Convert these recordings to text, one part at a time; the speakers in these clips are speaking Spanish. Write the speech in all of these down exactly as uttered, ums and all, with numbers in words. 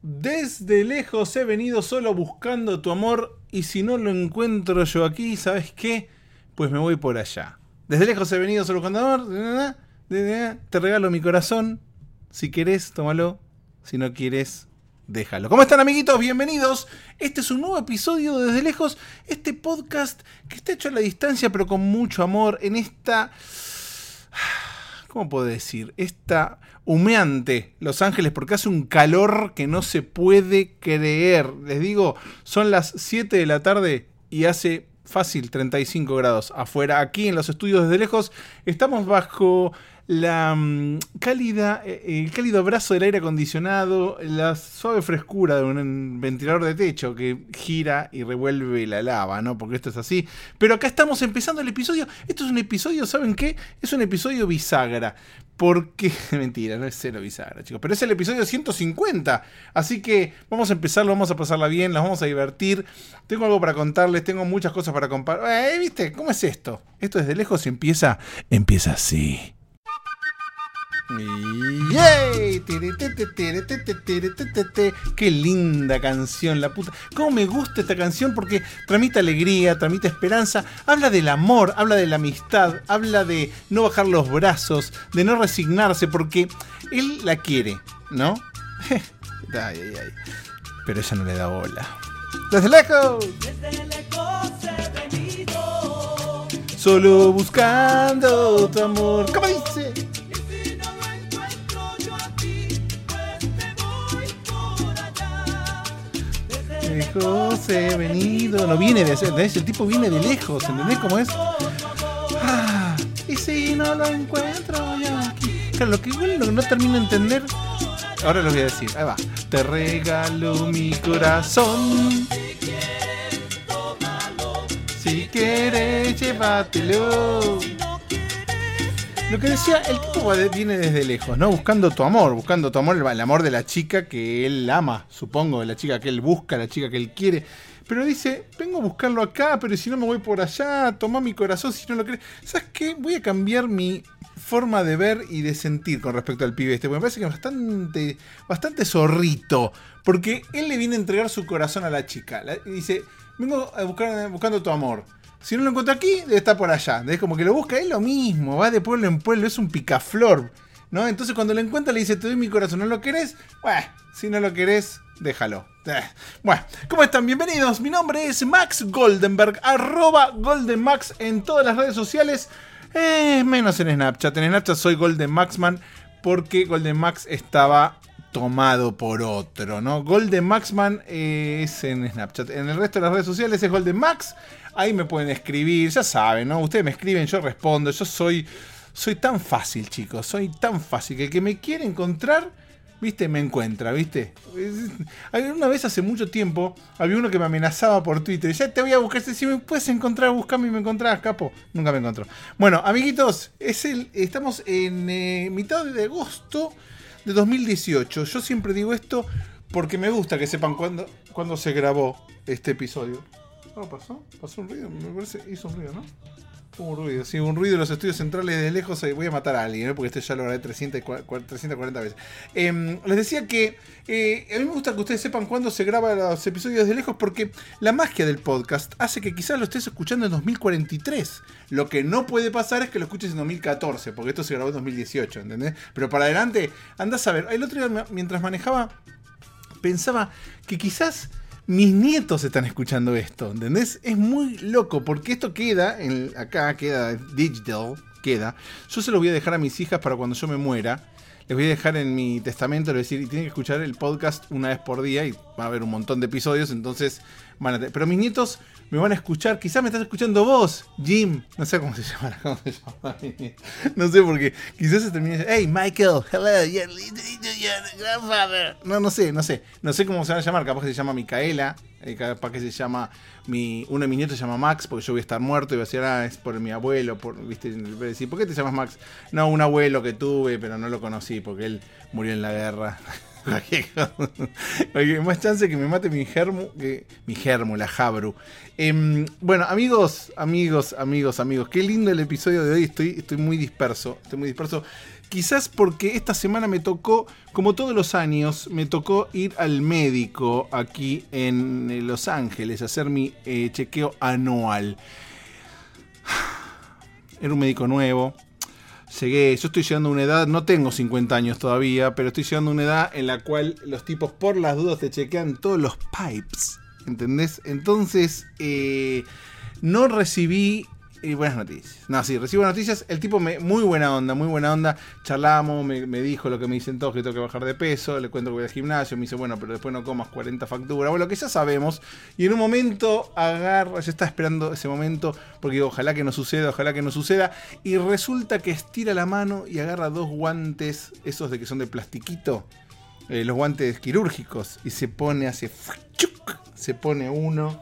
Desde lejos he venido solo buscando tu amor, y si no lo encuentro yo aquí, ¿sabes qué? Pues me voy por allá. Desde lejos he venido solo buscando amor, te regalo mi corazón, si querés, tómalo, si no quieres, déjalo. ¿Cómo están, amiguitos? Bienvenidos. Este es un nuevo episodio de Desde Lejos, este podcast que está hecho a la distancia pero con mucho amor en esta... ¿Cómo puedo decir? Esta humeante Los Ángeles, porque hace un calor que no se puede creer. Les digo, son las siete de la tarde y hace fácil treinta y cinco grados afuera. Aquí en los estudios Desde Lejos estamos bajo la um, cálida, eh, el cálido abrazo del aire acondicionado, la suave frescura de un ventilador de techo que gira y revuelve la lava, ¿no? Porque esto es así. Pero acá estamos empezando el episodio. Esto es un episodio, ¿saben qué? Es un episodio bisagra. Porque, mentira, no es cero bisagra, chicos, pero es el episodio ciento cincuenta. Así que vamos a empezarlo, vamos a pasarla bien, las vamos a divertir. Tengo algo para contarles, tengo muchas cosas para compartir. Eh, ¿Viste? ¿Cómo es esto? Esto desde lejos empieza, empieza así. ¡Yay! ¡Qué linda canción, la puta! ¿Cómo me gusta esta canción? Porque transmite alegría, transmite esperanza, habla del amor, habla de la amistad, habla de no bajar los brazos, de no resignarse, porque él la quiere, ¿no? Ay, ay, ay. Pero ella no le da bola. ¡Desde lejos! Desde lejos he venido, solo buscando tu amor. ¿Cómo dice? Lejos he venido. No viene de ¿entendés? El tipo viene de lejos, ¿entendés cómo es? Ah, y si no lo encuentro ya aquí. Claro, lo que igual no, no termino de entender. Ahora lo voy a decir, ahí va. Te regalo mi corazón. Si quieres, llévatelo. Lo que decía, el tipo viene desde lejos, ¿no? Buscando tu amor, buscando tu amor, el amor de la chica que él ama, supongo, de la chica que él busca, la chica que él quiere. Pero dice, vengo a buscarlo acá, pero si no me voy por allá, toma mi corazón si no lo crees. ¿Sabes qué? Voy a cambiar mi forma de ver y de sentir con respecto al pibe este, porque me parece que es bastante, bastante zorrito, porque él le viene a entregar su corazón a la chica. Y dice, vengo a buscar, buscando tu amor. Si no lo encuentro aquí, debe estar por allá. Es como que lo busca, es lo mismo, va de pueblo en pueblo, es un picaflor, ¿no? Entonces cuando lo encuentra le dice, te doy mi corazón, ¿no lo querés? Bueno, si no lo querés, déjalo. Bueno, ¿cómo están? Bienvenidos, mi nombre es Max Goldenberg, arroba GoldenMax en todas las redes sociales, eh, menos en Snapchat. En Snapchat soy GoldenMaxman porque GoldenMax estaba tomado por otro, ¿no? GoldenMaxman eh, es en Snapchat. En el resto de las redes sociales es GoldenMax. Ahí me pueden escribir, ya saben, ¿no? Ustedes me escriben, yo respondo. Yo soy, soy tan fácil, chicos. Soy tan fácil que el que me quiere encontrar, ¿viste? Me encuentra, ¿viste? Una vez hace mucho tiempo había uno que me amenazaba por Twitter. Ya te voy a buscar, si me puedes encontrar, buscame y me encontrás, capo. Nunca me encontró. Bueno, amiguitos, es el, estamos en eh, mitad de agosto de dos mil dieciocho. Yo siempre digo esto porque me gusta que sepan cuándo, cuándo se grabó este episodio. ¿Cómo pasó? Pasó un ruido, me parece, hizo un ruido, ¿no? Hubo un ruido, sí, un ruido de los estudios centrales de lejos. Voy a matar a alguien, ¿eh? Porque este ya lo grabé trescientas cuarenta veces. Eh, les decía que eh, a mí me gusta que ustedes sepan cuándo se graban los episodios de lejos, porque la magia del podcast hace que quizás lo estés escuchando en dos mil cuarenta y tres. Lo que no puede pasar es que lo escuches en dos mil catorce, porque esto se grabó en dos mil dieciocho, ¿entendés? Pero para adelante, andás a ver. El otro día, mientras manejaba, pensaba que quizás mis nietos están escuchando esto, ¿entendés? Es muy loco, porque esto queda, en, acá queda digital, queda. Yo se lo voy a dejar a mis hijas para cuando yo me muera. Les voy a dejar en mi testamento, les voy a decir, y tienen que escuchar el podcast una vez por día, y va a haber un montón de episodios, entonces van a tener. Pero mis nietos me van a escuchar, quizás me estás escuchando vos, Jim, no sé cómo se llama, cómo se llama, no sé, porque quizás se termine diciendo, hey Michael, hello, your, your grandfather. No, no sé, no sé, no sé cómo se van a llamar, capaz que se llama Micaela, eh, capaz que se llama, mi, uno de mis nietos se llama Max, porque yo voy a estar muerto y voy a decir, ah, es por mi abuelo, por, viste, voy a decir, ¿por qué te llamas Max? No, un abuelo que tuve, pero no lo conocí, porque él murió en la guerra. Más chance que me mate mi germu, que mi germu, la Jabru. Eh, bueno, amigos, amigos, amigos, amigos, qué lindo el episodio de hoy. Estoy, estoy muy disperso, estoy muy disperso. Quizás porque esta semana me tocó, como todos los años, me tocó ir al médico aquí en Los Ángeles a hacer mi eh, chequeo anual. Era un médico nuevo. Llegué, yo estoy llegando a una edad, no tengo cincuenta años todavía, pero estoy llegando a una edad en la cual los tipos por las dudas te chequean todos los pipes, ¿entendés? Entonces, eh, no recibí eh, buenas noticias. No, sí, recibí buenas noticias. El tipo, me, muy buena onda, muy buena onda. Charlamos, me, me dijo lo que me dicen todos, que tengo que bajar de peso. Le cuento que voy al gimnasio. Me dice, bueno, pero después no comas cuarenta facturas. Bueno, lo que ya sabemos. Y en un momento agarra, yo estaba esperando ese momento, porque digo, ojalá que no suceda, ojalá que no suceda. Y resulta que estira la mano y agarra dos guantes, esos de que son de plastiquito, eh, los guantes quirúrgicos. Y se pone, hace... Se pone uno...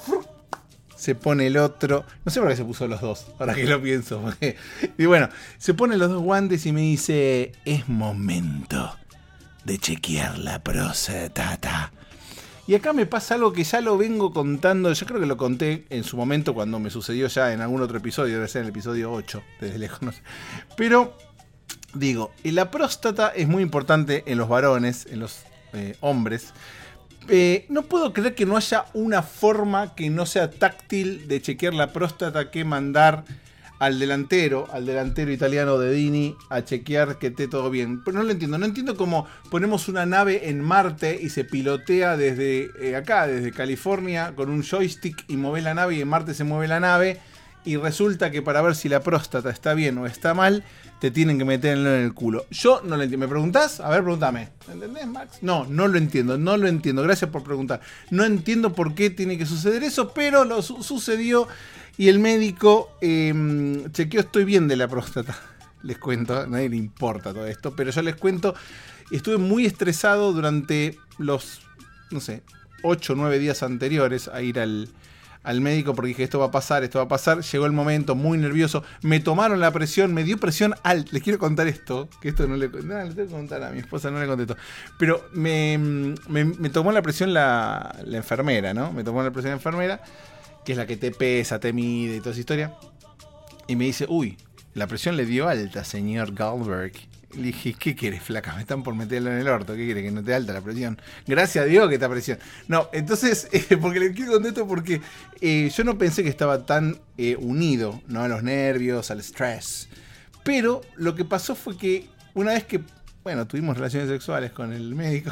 Se pone el otro. No sé por qué se puso los dos, ahora que lo pienso. Porque... Y bueno, se pone los dos guantes y me dice, es momento de chequear la próstata. Y acá me pasa algo que ya lo vengo contando. Yo creo que lo conté en su momento cuando me sucedió ya en algún otro episodio. Debe ser en el episodio ocho, desde lejos. No sé. Pero, digo, la próstata es muy importante en los varones, en los eh, hombres. Eh, no puedo creer que no haya una forma que no sea táctil de chequear la próstata que mandar al delantero, al delantero italiano de Dini, a chequear que esté todo bien. Pero no lo entiendo, no entiendo cómo ponemos una nave en Marte y se pilotea desde eh, acá, desde California, con un joystick y mueve la nave y en Marte se mueve la nave. Y resulta que para ver si la próstata está bien o está mal, te tienen que meterlo en el culo. Yo no lo entiendo. ¿Me preguntás? A ver, pregúntame. ¿Entendés, Max? No, no lo entiendo, no lo entiendo. Gracias por preguntar. No entiendo por qué tiene que suceder eso, pero lo su- sucedió y el médico eh, chequeó, estoy bien de la próstata. Les cuento, a nadie le importa todo esto, pero yo les cuento, estuve muy estresado durante los, no sé, ocho o nueve días anteriores a ir al... al médico porque dije esto va a pasar, esto va a pasar. Llegó el momento, muy nervioso. Me tomaron la presión, me dio presión alta. Les quiero contar esto, que esto no le, no, le tengo que contar a mi esposa, no le contesto. Pero me, me, me tomó la presión la, la enfermera, ¿no? Me tomó la presión la enfermera, que es la que te pesa, te mide y toda esa historia. Y me dice, uy, la presión le dio alta, señor Goldberg. Le dije, ¿qué quieres, flaca? Me están por meterlo en el orto. ¿Qué quieres? Que no te alta la presión. Gracias a Dios que está presión. No, entonces, eh, porque le quiero contar esto porque eh, yo no pensé que estaba tan eh, unido, ¿no? A los nervios, al estrés. Pero lo que pasó fue que una vez que, bueno, tuvimos relaciones sexuales con el médico,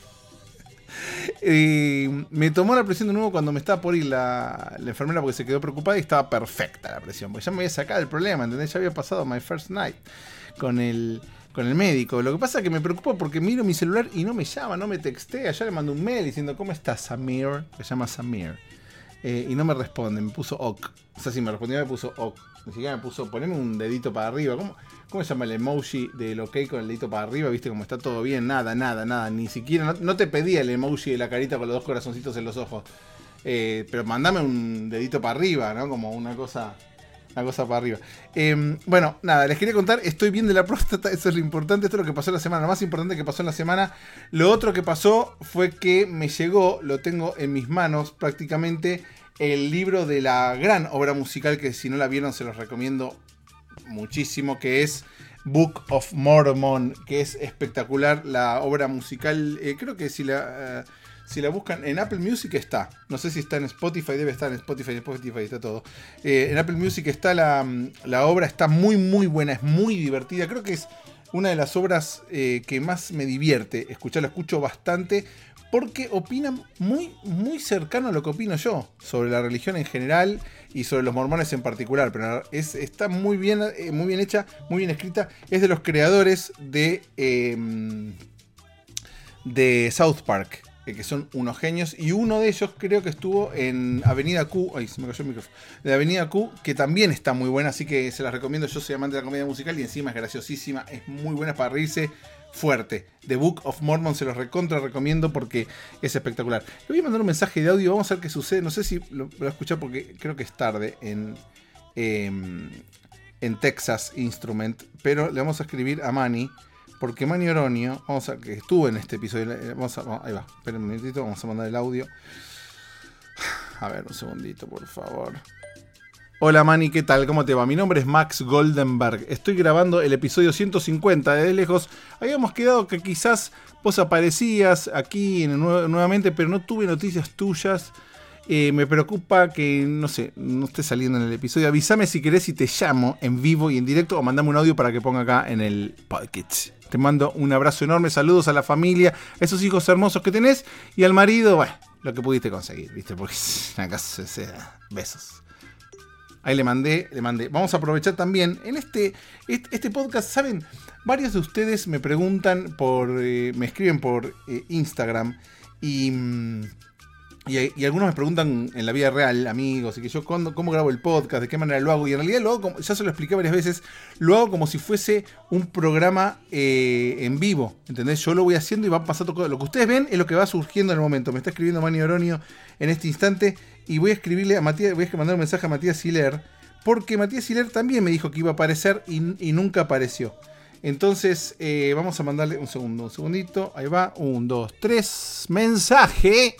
eh, me tomó la presión de nuevo cuando me estaba por ir la, la enfermera porque se quedó preocupada y estaba perfecta la presión. Porque ya me había sacado el problema, ¿entendés? Ya había pasado my first night con el... con el médico. Lo que pasa es que me preocupa porque miro mi celular y no me llama, no me textea. Ya le mando un mail diciendo, ¿cómo estás, Samir? Se llama Samir. Eh, y no me responde, me puso ok. O sea, si me respondió me puso ok. Ni siquiera me puso, poneme un dedito para arriba. ¿Cómo, cómo se llama el emoji del ok con el dedito para arriba? ¿Viste cómo está todo bien? Nada, nada, nada. Ni siquiera, no, no te pedía el emoji de la carita con los dos corazoncitos en los ojos. Eh, pero mandame un dedito para arriba, ¿no? Como una cosa... Una cosa para arriba. Eh, bueno, nada, les quería contar, estoy bien de la próstata, eso es lo importante, esto es lo que pasó la semana, lo más importante que pasó en la semana. Lo otro que pasó fue que me llegó, lo tengo en mis manos prácticamente, el libro de la gran obra musical que si no la vieron se los recomiendo muchísimo, que es Book of Mormon, que es espectacular la obra musical. Eh, creo que si la... Uh, Si la buscan en Apple Music está. No sé si está en Spotify, debe estar en Spotify, en Spotify está todo. Eh, en Apple Music está la, la obra, está muy muy buena, es muy divertida. Creo que es una de las obras eh, que más me divierte. Escucharla, escucho bastante porque opina muy, muy cercano a lo que opino yo sobre la religión en general y sobre los mormones en particular. Pero es, está muy bien, eh, muy bien hecha, muy bien escrita. Es de los creadores de, eh, de South Park, que son unos genios, y uno de ellos creo que estuvo en Avenida Q, ay, se me cayó el micrófono, de Avenida Q, que también está muy buena, así que se las recomiendo. Yo soy amante de la comedia musical y encima es graciosísima, es muy buena para reírse fuerte. The Book of Mormon se los recontra recomiendo porque es espectacular. Le voy a mandar un mensaje de audio, vamos a ver qué sucede, no sé si lo voy a escuchar porque creo que es tarde en, eh, en Texas Instrument, pero le vamos a escribir a Manny. Porque Manny Oronio, vamos a que estuvo en este episodio, vamos a, ahí va, esperen un minutito, vamos a mandar el audio. A ver, un segundito, por favor. Hola Manny, ¿qué tal? ¿Cómo te va? Mi nombre es Max Goldenberg. Estoy grabando el episodio ciento cincuenta de De Lejos. Habíamos quedado que quizás vos aparecías aquí en, nuevamente, pero no tuve noticias tuyas. Eh, me preocupa que, no sé, no esté saliendo en el episodio. Avísame si querés y te llamo en vivo y en directo o mandame un audio para que ponga acá en el podcast. Te mando un abrazo enorme, saludos a la familia, a esos hijos hermosos que tenés y al marido, bueno, lo que pudiste conseguir, ¿viste? Porque acá se sea, besos. Ahí le mandé, le mandé. Vamos a aprovechar también en este, este podcast, ¿saben? Varios de ustedes me preguntan por, eh, me escriben por eh, Instagram y, y, y algunos me preguntan en la vida real, amigos, y que yo ¿cuándo, cómo grabo el podcast, de qué manera lo hago. Y en realidad lo hago, como, ya se lo expliqué varias veces, lo hago como si fuese un programa eh, en vivo, ¿entendés? Yo lo voy haciendo y va pasando cosas. Lo que ustedes ven es lo que va surgiendo en el momento. Me está escribiendo Manny Oroño en este instante. Y voy a escribirle a Matías, voy a mandar un mensaje a Matías Siler, porque Matías Siler también me dijo que iba a aparecer y, y nunca apareció. Entonces, eh, vamos a mandarle un segundo, un segundito. Ahí va, un, dos, tres, mensaje.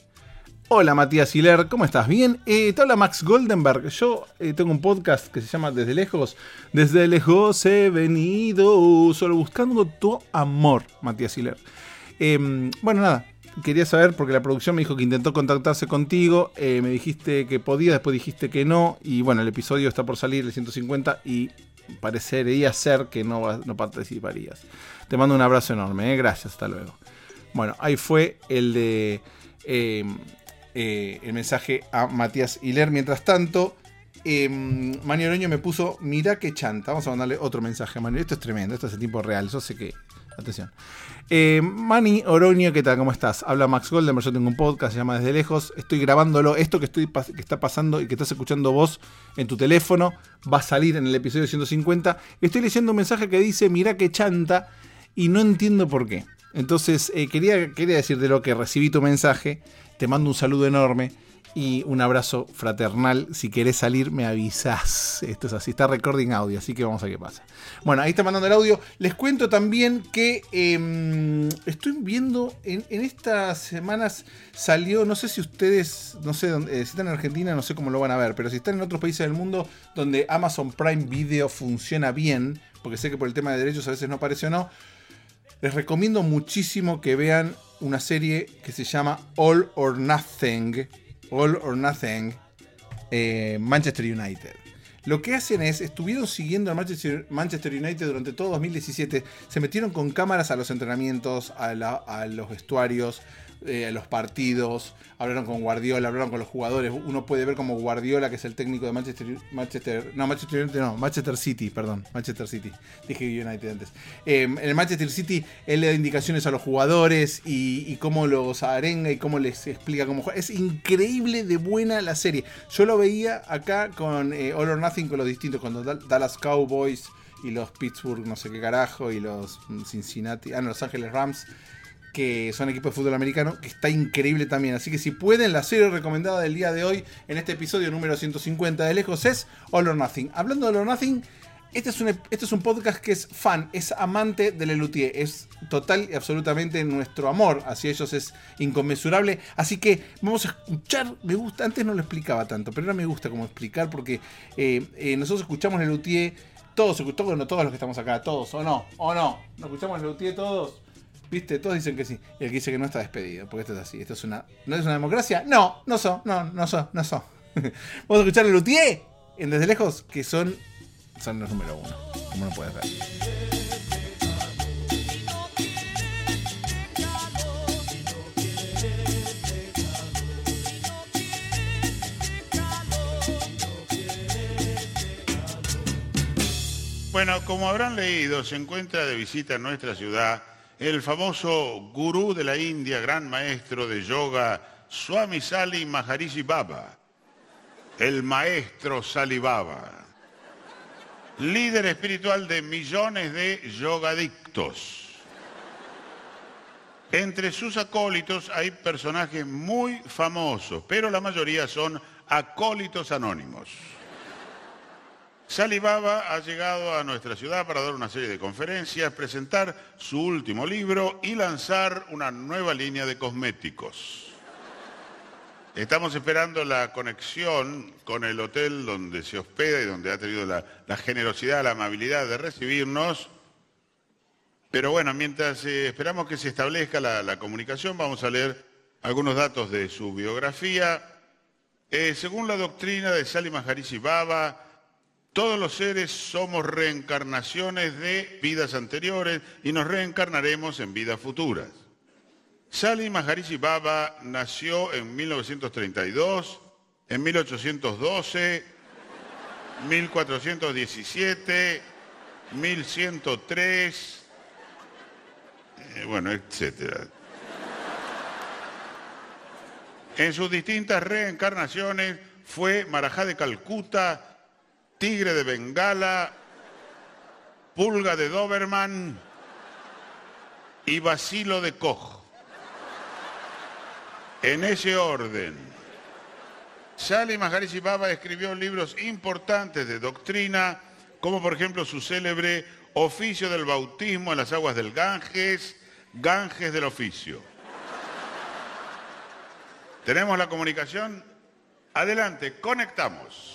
Hola Matías Siler, ¿cómo estás? ¿Bien? Eh, te habla Max Goldenberg. Yo eh, tengo un podcast que se llama Desde Lejos. Desde lejos he venido, solo buscando tu amor, Matías Siler. Eh, bueno, nada. Quería saber, porque la producción me dijo que intentó contactarse contigo, eh, me dijiste que podía, después dijiste que no, y bueno, el episodio está por salir, el ciento cincuenta, y parecería ser que no, no participarías. Te mando un abrazo enorme, ¿eh? Gracias, hasta luego. Bueno, ahí fue el de eh, eh, el mensaje a Matías Hiler. Mientras tanto, eh, Manny Oroño me puso, mirá qué chanta. Vamos a mandarle otro mensaje a Manny. Esto es tremendo, esto es en tiempo real, yo sé que... Atención. Eh, Manny Oroño, ¿qué tal? ¿Cómo estás? Habla Max Goldenberg, yo tengo un podcast, se llama Desde Lejos. Estoy grabándolo, esto que, estoy, que está pasando y que estás escuchando vos en tu teléfono, va a salir en el episodio ciento cincuenta. Estoy leyendo un mensaje que dice, mirá qué chanta, y no entiendo por qué. Entonces, eh, quería, quería decirte lo que recibí tu mensaje, te mando un saludo enorme y un abrazo fraternal. Si querés salir, me avisás. Esto es así, está recording audio, así que vamos a ver qué pasa. Bueno, ahí está mandando el audio. Les cuento también que eh, estoy viendo, en, en estas semanas salió, no sé si ustedes, no sé, dónde, si están en Argentina, no sé cómo lo van a ver, pero si están en otros países del mundo donde Amazon Prime Video funciona bien, porque sé que por el tema de derechos a veces no aparece o no, les recomiendo muchísimo que vean una serie que se llama All or Nothing. All or Nothing, eh, Manchester United. Lo que hacen es, estuvieron siguiendo a Manchester, Manchester United durante todo dos mil diecisiete, se metieron con cámaras a los entrenamientos, a, la, a los vestuarios, eh, a los partidos, hablaron con Guardiola, hablaron con los jugadores. Uno puede ver como Guardiola, que es el técnico de Manchester, Manchester, no, Manchester United, no, Manchester City, perdón, Manchester City, dije United antes. Eh, en el Manchester City, él le da indicaciones a los jugadores y, y cómo los arenga y cómo les explica cómo juega. Es increíble de buena la serie. Yo lo veía acá con eh, All or Nothing, con los distintos, con los Dallas Cowboys y los Pittsburgh, no sé qué carajo, y los Cincinnati, ah, no, Los Ángeles Rams, que son equipos de fútbol americano, que está increíble también. Así que si pueden, la serie recomendada del día de hoy, en este episodio número ciento cincuenta de Lejos, es All or Nothing. Hablando de All or Nothing, este es un, este es un podcast que es fan, es amante de Lelutier, es total y absolutamente nuestro amor hacia ellos es inconmensurable. Así que vamos a escuchar, me gusta, antes no lo explicaba tanto, pero ahora me gusta como explicar, porque eh, eh, nosotros escuchamos Lelutier, todos, todos, no todos los que estamos acá, todos, o no, o no, ¿nos escuchamos Lelutier todos? ¿Viste? Todos dicen que sí. Y el que dice que no está despedido. Porque esto es así. Esto es una. ¿No es una democracia? No, no son. No, no son. No son. Vamos a escuchar a Lelutier en Desde Lejos, que son. Son los número uno. Como no puedes ver. Bueno, como habrán leído, se encuentra de visita en nuestra ciudad el famoso gurú de la India, gran maestro de yoga, Swami Sali Maharishi Baba, el maestro Sali Baba, líder espiritual de millones de yogadictos. Entre sus acólitos hay personajes muy famosos, pero la mayoría son acólitos anónimos. Sali Baba ha llegado a nuestra ciudad para dar una serie de conferencias, presentar su último libro y lanzar una nueva línea de cosméticos. Estamos esperando la conexión con el hotel donde se hospeda y donde ha tenido la, la generosidad, la amabilidad de recibirnos. Pero bueno, mientras eh, esperamos que se establezca la, la comunicación, vamos a leer algunos datos de su biografía. Eh, según la doctrina de Sally Maharishi Baba, todos los seres somos reencarnaciones de vidas anteriores y nos reencarnaremos en vidas futuras. Sally Maharishi Baba nació en mil novecientos treinta y dos, en mil ochocientos doce, mil cuatrocientos diecisiete, mil ciento tres, eh, bueno, etcétera. En sus distintas reencarnaciones fue Marajá de Calcuta, Tigre de Bengala, Pulga de Doberman y Bacilo de Koch. En ese orden, Sally Maharishi Baba escribió libros importantes de doctrina, como por ejemplo su célebre Oficio del Bautismo en las aguas del Ganges, Ganges del Oficio. ¿Tenemos la comunicación? Adelante, conectamos.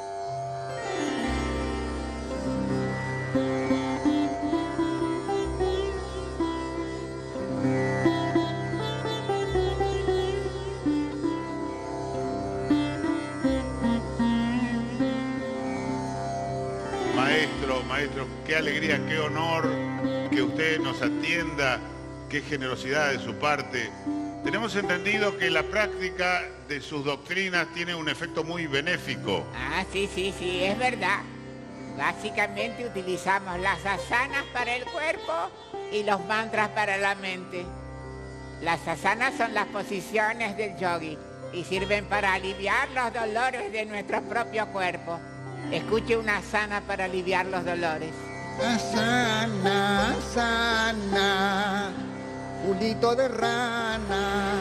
Maestro, maestro, qué alegría, qué honor que usted nos atienda, qué generosidad de su parte. Tenemos entendido que la práctica de sus doctrinas tiene un efecto muy benéfico. Ah, sí, sí, sí, es verdad. Básicamente utilizamos las asanas para el cuerpo y los mantras para la mente. Las asanas son las posiciones del yogi y sirven para aliviar los dolores de nuestro propio cuerpo. Escuche una asana para aliviar los dolores. Asana, asana, culito de rana.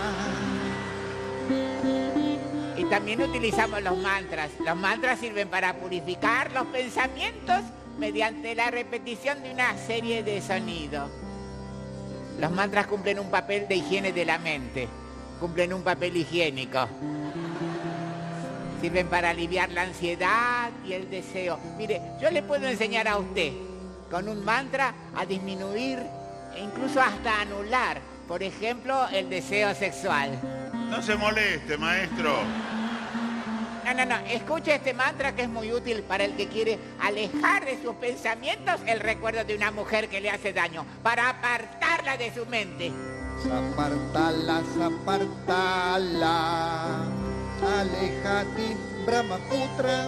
Y también utilizamos los mantras. Los mantras sirven para purificar los pensamientos mediante la repetición de una serie de sonidos. Los mantras cumplen un papel de higiene de la mente, cumplen un papel higiénico. Sirven para aliviar la ansiedad y el deseo. Mire, yo le puedo enseñar a usted con un mantra a disminuir e incluso hasta anular, por ejemplo, el deseo sexual. No se moleste, maestro. No, no, no. Escuche este mantra que es muy útil para el que quiere alejar de sus pensamientos el recuerdo de una mujer que le hace daño, para apartarla de su mente. Zapartala, zapartala, alejate, Brahmaputra.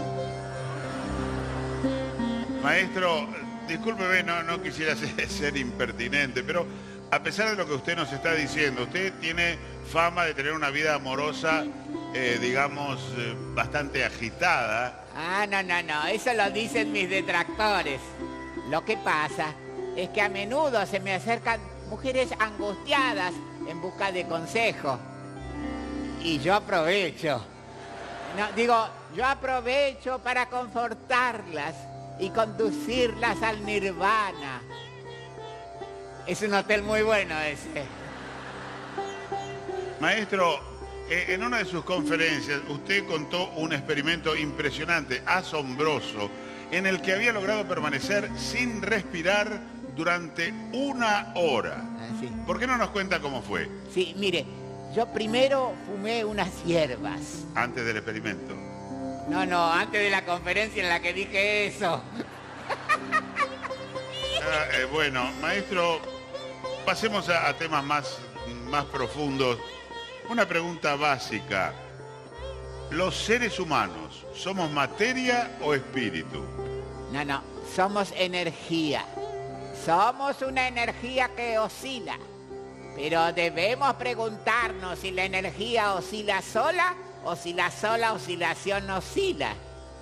Maestro, discúlpeme, no, no quisiera ser, ser impertinente, pero a pesar de lo que usted nos está diciendo, usted tiene fama de tener una vida amorosa, eh, digamos, eh, bastante agitada. Ah, no, no, no. Eso lo dicen mis detractores. Lo que pasa es que a menudo se me acercan mujeres angustiadas en busca de consejo. Y yo aprovecho. No, digo, yo aprovecho para confortarlas y conducirlas al nirvana. Es un hotel muy bueno ese. Maestro, eh, en una de sus conferencias usted contó un experimento impresionante, asombroso, en el que había logrado permanecer sin respirar durante una hora. Ah, sí. ¿Por qué no nos cuenta cómo fue? Sí, mire, yo primero fumé unas hierbas. Antes del experimento. No, no, antes de la conferencia en la que dije eso. Ah, eh, bueno, maestro, pasemos a, a temas más, más profundos. Una pregunta básica. ¿Los seres humanos somos materia o espíritu? No, no, somos energía. Somos una energía que oscila. Pero debemos preguntarnos si la energía oscila sola o si la sola oscilación oscila.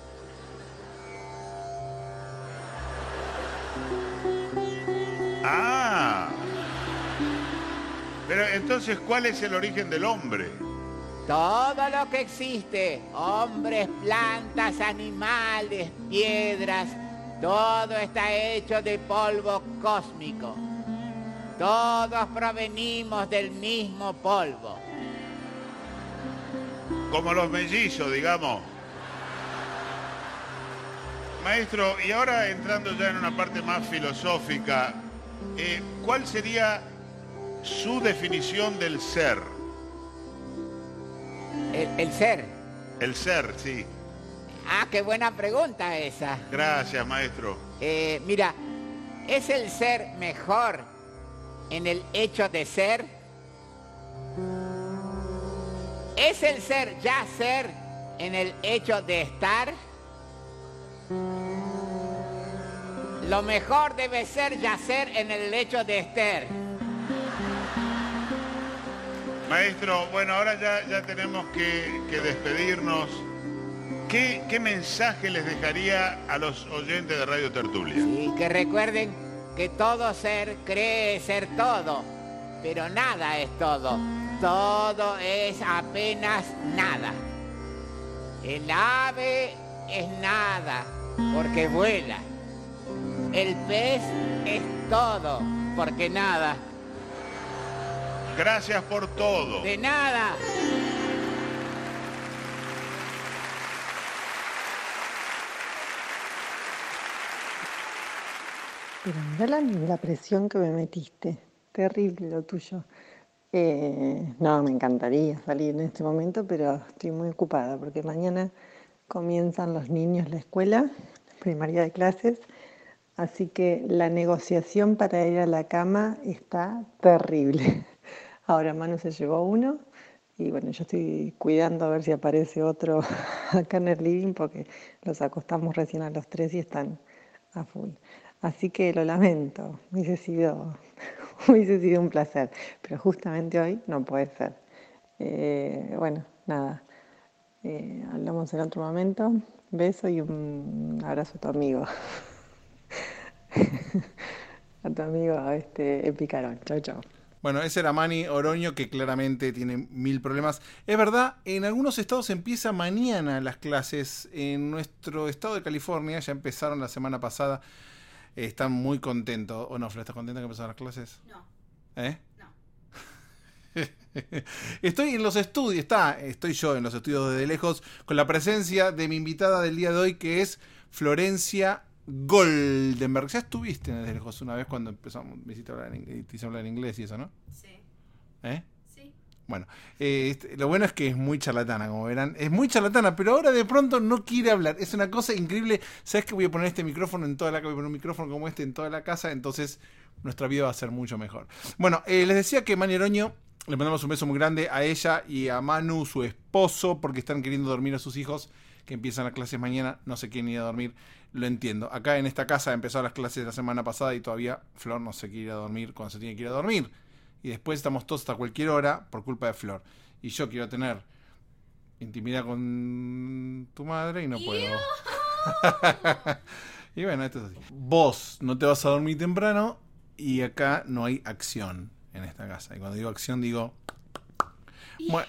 Ah. Pero entonces, ¿cuál es el origen del hombre? Todo lo que existe, hombres, plantas, animales, piedras, todo está hecho de polvo cósmico. Todos provenimos del mismo polvo. Como los mellizos, digamos. Maestro, y ahora entrando ya en una parte más filosófica, eh, ¿cuál sería su definición del ser? El, el ser. El ser, sí. Ah, qué buena pregunta esa. Gracias, maestro. Eh, mira, ¿es el ser mejor en el hecho de ser? ¿Es el ser ya ser en el hecho de estar? Lo mejor debe ser yacer en el hecho de estar. Maestro, bueno, ahora ya, ya tenemos que, que despedirnos. ¿Qué, ¿Qué mensaje les dejaría a los oyentes de Radio Tertulia? Sí, que recuerden que todo ser cree ser todo, pero nada es todo. Todo es apenas nada. El ave es nada, porque vuela. El pez es todo, porque nada. Gracias por todo. De nada. Pero mira la, la presión que me metiste. Terrible lo tuyo. Eh, no, me encantaría salir en este momento, pero estoy muy ocupada porque mañana comienzan los niños la escuela, primaria de clases, así que la negociación para ir a la cama está terrible. Ahora Manu se llevó uno y bueno, yo estoy cuidando a ver si aparece otro acá en el living porque los acostamos recién a los tres y están a full. Así que lo lamento, hubiese sido, hubiese sido un placer, pero justamente hoy no puede ser. Eh, bueno, nada, eh, hablamos en otro momento. Beso y un abrazo a tu amigo. A tu amigo este, el Picarón. Chau, chau. Bueno, ese era Mani Oroño, que claramente tiene mil problemas. Es verdad, en algunos estados empieza mañana las clases. En nuestro estado de California ya empezaron la semana pasada. Están muy contentos. ¿O no, Fla? ¿Estás contenta que empezaron las clases? No. ¿Eh? No. Estoy en los estudios, está, estoy yo en los estudios desde lejos, con la presencia de mi invitada del día de hoy, que es Florencia Goldenberg. Ya estuviste desde lejos una vez cuando empezamos, me hiciste hablar en, te hice hablar en inglés y eso, ¿no? Sí. ¿Eh? Sí. Bueno, eh, este, lo bueno es que es muy charlatana, como verán. Es muy charlatana, pero ahora de pronto no quiere hablar. Es una cosa increíble. ¿Sabes que voy a poner este micrófono en toda la casa? Voy a poner un micrófono como este en toda la casa, entonces nuestra vida va a ser mucho mejor. Bueno, eh, les decía que Mani Oroño, le mandamos un beso muy grande a ella y a Manu, su esposo, porque están queriendo dormir a sus hijos, que empiezan las clases mañana, no se quieren ir a dormir, lo entiendo. Acá en esta casa empezaron las clases la semana pasada y todavía Flor no se quiere ir a dormir cuando se tiene que ir a dormir. Y después estamos todos hasta cualquier hora por culpa de Flor. Y yo quiero tener intimidad con tu madre y no puedo. Y bueno, esto es así. Vos no te vas a dormir temprano y acá no hay acción en esta casa. Y cuando digo acción digo... Bueno.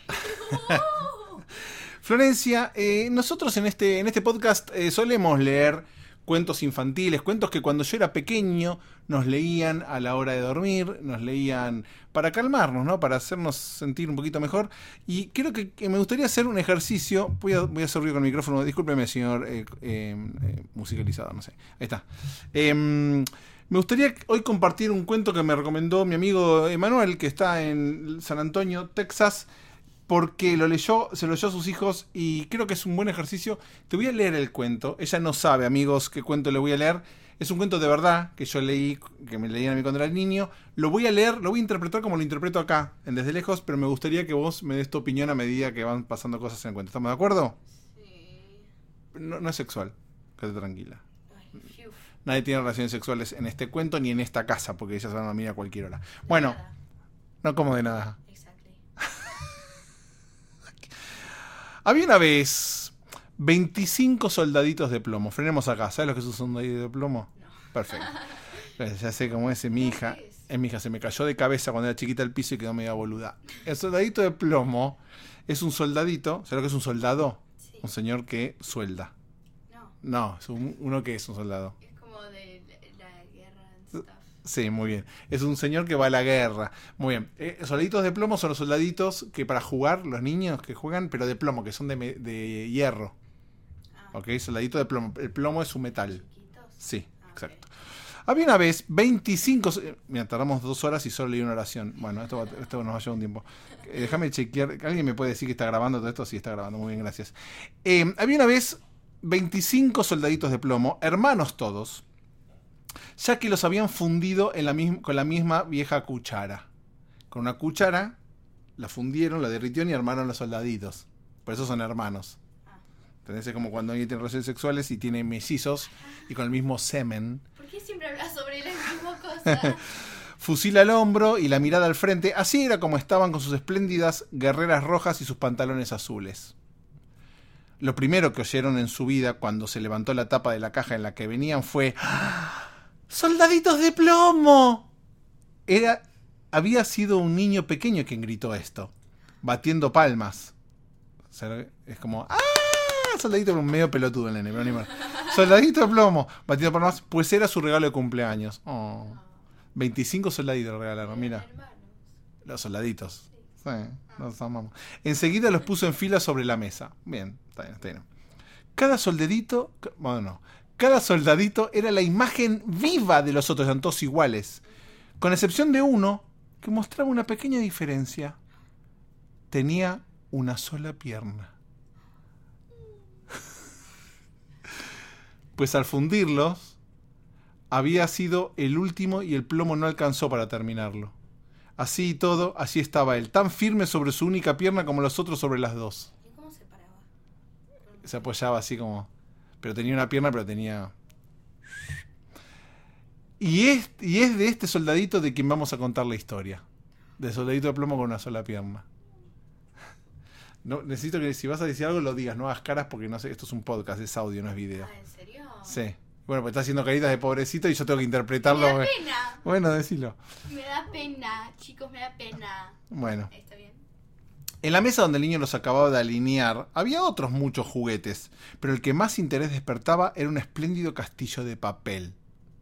Florencia, eh, nosotros en este, en este podcast eh, solemos leer cuentos infantiles, cuentos que cuando yo era pequeño nos leían a la hora de dormir, nos leían para calmarnos, ¿no? Para hacernos sentir un poquito mejor. Y creo que, que me gustaría hacer un ejercicio. Voy a, voy a hacer ruido con el micrófono. Discúlpeme, señor eh, eh, eh, musicalizado, no sé. Ahí está. Eh, me gustaría hoy compartir un cuento que me recomendó mi amigo Emanuel, que está en San Antonio, Texas, porque lo leyó, se lo leyó a sus hijos y creo que es un buen ejercicio. Te voy a leer el cuento. Ella no sabe, amigos, qué cuento le voy a leer. Es un cuento de verdad que yo leí, que me leían a mí cuando era niño. Lo voy a leer, lo voy a interpretar como lo interpreto acá, en Desde Lejos, pero me gustaría que vos me des tu opinión a medida que van pasando cosas en el cuento. ¿Estamos de acuerdo? Sí. No, no es sexual, quédate tranquila. Ay, fiu. Nadie tiene relaciones sexuales en este cuento ni en esta casa, porque ellas se van a dormir a cualquier hora. Bueno, Nada. no como de nada. Exactly. Había una vez veinticinco soldaditos de plomo. Frenemos acá. ¿Sabes lo que es un soldadito de plomo? No. Perfecto. Ya sé cómo es. Mi hija, ¿Qué es? es mi hija, se me cayó de cabeza cuando era chiquita al piso y quedó media boluda. El soldadito de plomo es un soldadito. ¿Sabes lo que es un soldado? Sí. Un señor que suelda. No. No, es un- uno que es un soldado. Es como de la, la guerra and stuff. Sí, muy bien. Es un señor que va a la guerra. Muy bien. Eh, soldaditos de plomo son los soldaditos que para jugar, los niños que juegan, pero de plomo, que son de, me- de hierro. Ah, ¿Ok? Soldadito de plomo. El plomo es su metal. chiquitos. Sí, Ah, ok. exacto. Había una vez veinticinco... so- Mira, tardamos dos horas y solo leí una oración. Bueno, esto, va- esto nos va a llevar un tiempo. Eh, déjame chequear. ¿Alguien me puede decir que está grabando todo esto? Sí, está grabando. Muy bien, gracias. Eh, había una vez veinticinco soldaditos de plomo, hermanos todos, ya que los habían fundido en la misma, con la misma vieja cuchara. Con una cuchara la fundieron, la derritieron y armaron los soldaditos. Por eso son hermanos. ¿Entendés? Es como cuando alguien tiene relaciones sexuales y tiene mellizos y con el mismo semen. ¿Por qué siempre hablas sobre la misma cosa? Fusil al hombro y la mirada al frente. Así era como estaban con sus espléndidas guerreras rojas y sus pantalones azules. Lo primero que oyeron en su vida cuando se levantó la tapa de la caja en la que venían fue ¡Ah! ¡Soldaditos de plomo! Era, había sido un niño pequeño quien gritó esto, batiendo palmas. O sea, es como ¡ah! Soldadito de plomo, medio pelotudo el nene, pero no importa. Soldadito de plomo, batiendo palmas, pues era su regalo de cumpleaños. Oh. veinticinco soldaditos regalaron, mira. Hermanos. Los soldaditos. Sí, los amamos. Enseguida los puso en fila sobre la mesa. Bien, está bien, está bien. Cada soldadito, bueno, no, cada soldadito era la imagen viva de los otros, eran todos iguales. Con excepción de uno que mostraba una pequeña diferencia. Tenía una sola pierna. Pues al fundirlos, había sido el último y el plomo no alcanzó para terminarlo. Así y todo, así estaba él, tan firme sobre su única pierna como los otros sobre las dos. ¿Y cómo se paraba? Se apoyaba así como... Pero tenía una pierna, pero tenía... Y es, y es de este soldadito de quien vamos a contar la historia. Del soldadito de plomo con una sola pierna. No, necesito que si vas a decir algo lo digas, no hagas caras porque no sé, esto es un podcast, es audio, no es video. Ah, ¿en serio? Sí. Bueno, pues está haciendo caritas de pobrecito y yo tengo que interpretarlo. Me da pena. Bueno, decilo. Me da pena, chicos, me da pena. Bueno. Está bien. En la mesa donde el niño los acababa de alinear, había otros muchos juguetes, pero el que más interés despertaba era un espléndido castillo de papel.